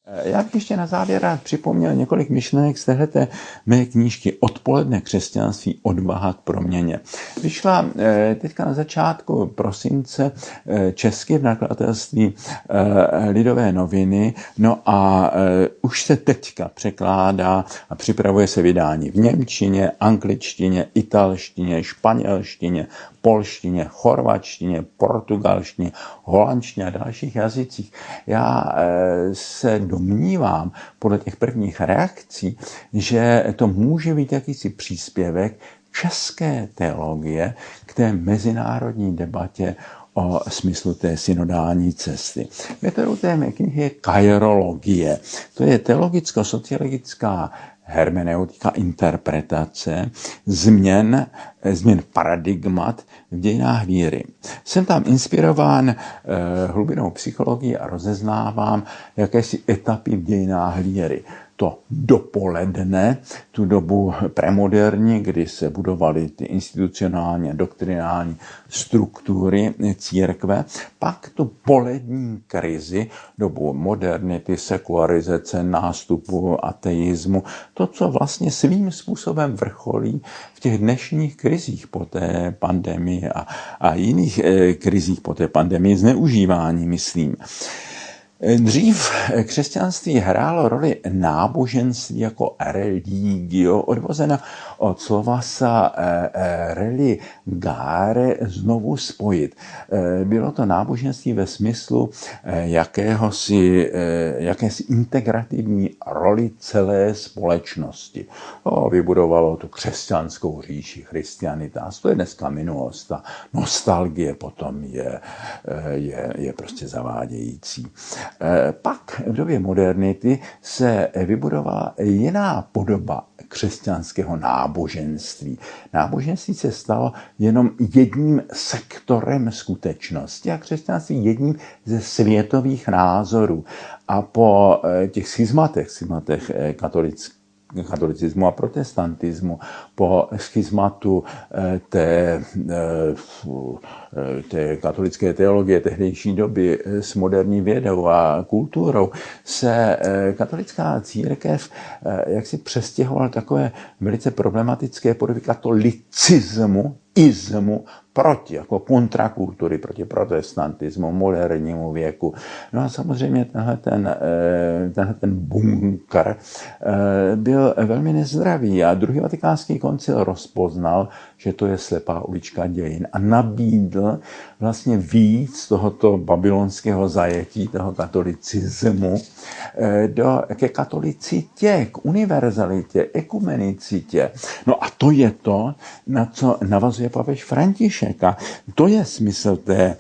Já bych ještě na závěr rád připomněl několik myšlenek z téhleté mé knížky Odpoledne křesťanství, odvaha k proměně. Vyšla teďka na začátku prosince česky v nakladatelství Lidové noviny, no a už se teďka překládá a připravuje se vydání v němčině, angličtině, italštině, španělštině, polštině, chorvatštině, portugalštině, holandštině a dalších jazycích. Já se domnívám podle těch prvních reakcí, že to může být jakýsi příspěvek české teologie k té mezinárodní debatě o smyslu té synodální cesty. Metodou té mé knihy je kairologie. To je teologicko-sociologická hermeneutika, interpretace změn paradigmat v dějinách víry. Jsem tam inspirován hlubinou psychologií a rozeznávám jakési etapy v dějinách víry. To dopoledne, tu dobu premoderní, kdy se budovaly ty institucionální a doktrinální struktury církve, pak tu polední krizi, dobu modernity, sekularizace, nástupu ateismu, to, co vlastně svým způsobem vrcholí v těch dnešních krizích po té pandemii a jiných krizích po té pandemii, zneužívání, myslím. Dřív křesťanství hrálo roli náboženství jako religio, odvozena od slova religare, znovu spojit. Bylo to náboženství ve smyslu jakési integrativní roli celé společnosti. Vybudovalo tu křesťanskou říši, christianitas, to je dneska minulost. Ta nostalgie potom je prostě zavádějící. Pak v době modernity se vybudovala jiná podoba křesťanského náboženství. Náboženství se stalo jenom jedním sektorem skutečnosti a křesťanství jedním ze světových názorů. A po těch schizmatech katolicismu a protestantismu, po schizmatu té katolické teologie tehdejší doby s moderní vědou a kulturou, se katolická církev jaksi přestěhovala takové velice problematické podoby katolicismu, proti, jako kontrakultury, proti protestantismu, modernímu věku. No a samozřejmě tenhle ten bunkr byl velmi nezdravý a druhý vatikánský koncil rozpoznal, že to je slepá ulička dějin a nabídl vlastně víc tohoto babylonského zajetí, toho katolicismu, ke katolicitě, k univerzalitě, ekumenicitě. No a to je to, na co navazuje papež František. A to je smysl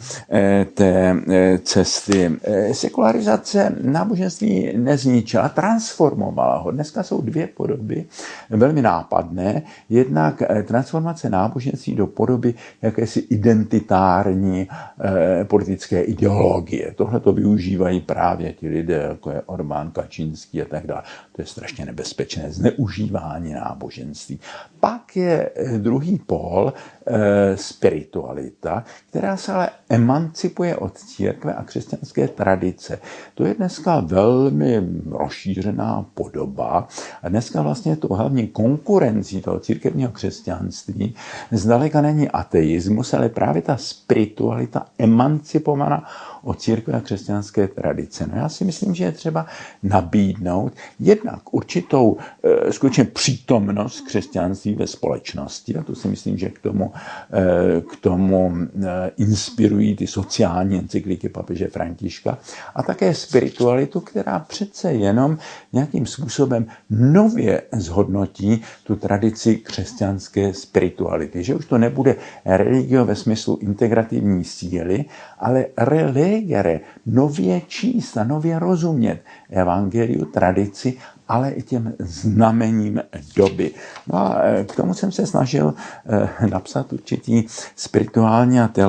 té cesty. Sekularizace náboženství nezničila, transformovala ho. Dneska jsou dvě podoby velmi nápadné. Jednak transformace náboženství do podoby jakési identitární politické ideologie. Tohle to využívají právě ti lidé, jako je Orbán, Kačínský a tak dále. To je strašně nebezpečné zneužívání náboženství. Pak je druhý pól, spiritualita, která se ale emancipuje od církve a křesťanské tradice. To je dneska velmi rozšířená podoba a dneska vlastně to hlavní konkurencí toho církevního křesťanství zdaleka není ateismus, ale právě ta spiritualita emancipovaná od církve a křesťanské tradice. No já si myslím, že je třeba nabídnout jednak určitou skutečně přítomnost křesťanství ve společnosti, a to si myslím, že k tomu inspirují ty sociální encykliky papeže Františka, a také spiritualitu, která přece jenom nějakým způsobem nově zhodnotí tu tradici křesťanské spirituality. Že už to nebude religio ve smyslu integrativní síly, ale religere, nově číst a nově rozumět evangeliu, tradici, ale i těm znamením doby. No a k tomu jsem se snažil napsat určitý spirituální a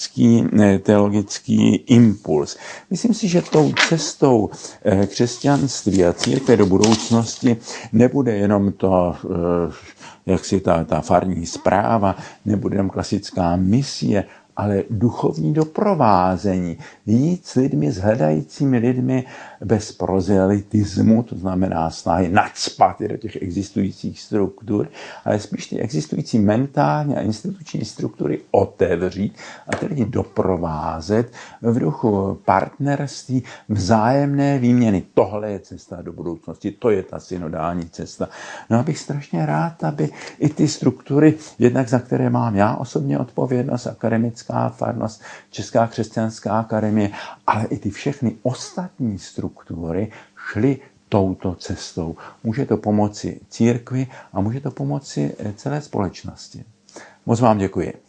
teologický impuls. Myslím si, že tou cestou křesťanství a církve do budoucnosti nebude jenom to, jak si ta farní zpráva, nebude jenom klasická misie, ale duchovní doprovázení. Jít s lidmi, s hledajícími lidmi bez prozelitismu, to znamená snahy nacpat do těch existujících struktur, ale spíš ty existující mentální a instituční struktury otevřít a ty lidi doprovázet v duchu partnerství, vzájemné výměny. Tohle je cesta do budoucnosti, to je ta synodální cesta. No a bych strašně rád, aby i ty struktury, jednak za které mám já osobně odpovědnost, akademická farnost, Česká křesťanská akademie, ale i ty všechny ostatní struktury šly touto cestou. Může to pomoci církvi a může to pomoci celé společnosti. Moc vám děkuji.